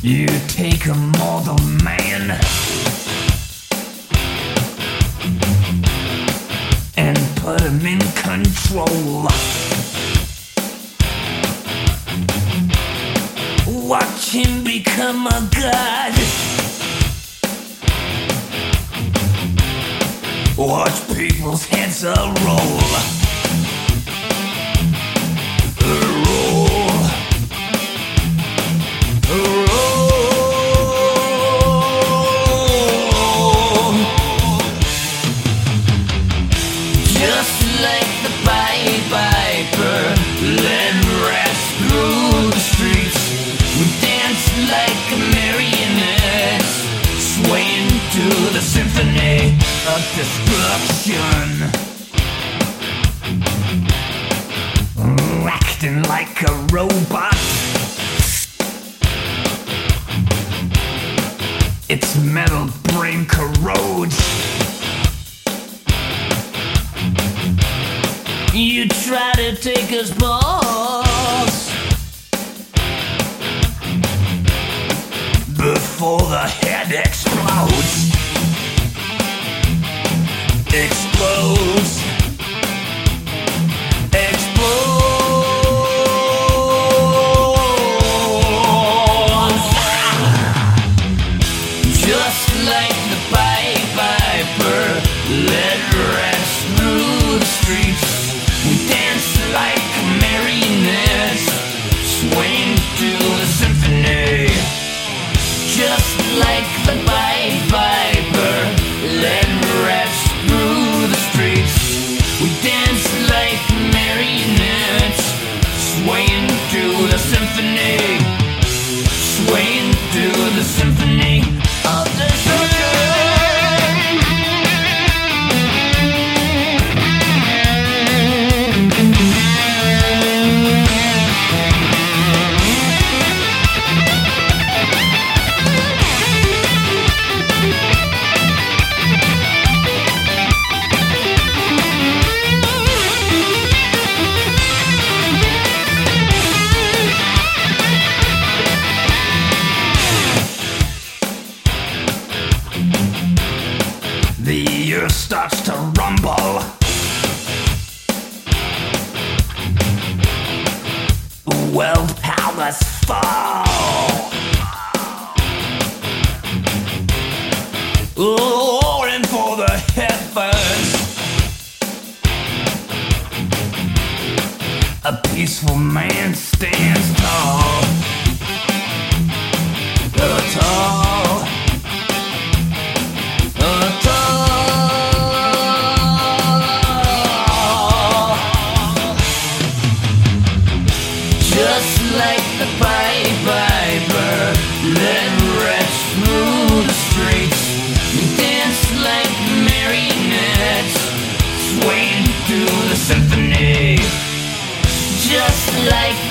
You take a mortal man and put him in control. Watch him become a god. Watch people's heads roll. Just like the Pied Piper, led rats through the streets. We dance like marionettes, swaying to the symphony of destruction. Acting like a robot. Its metal brain corrodes. You try to take us balls before the head explodes. Explodes. Explodes. Just like the Pied Piper, led rats through the streets. We dance like marionettes, swaying to the symphony. Just like the Pied Piper, led rats through the streets. We dance like marionettes, swaying to the symphony. Swaying to the symphony of destruction. The earth starts to rumble. World powers fall. Roaring for the heavens. A peaceful man stands tall. Tall. Just like the Pied Piper, led rats through the streets. We dance like marionettes, swaying to the symphony. Just like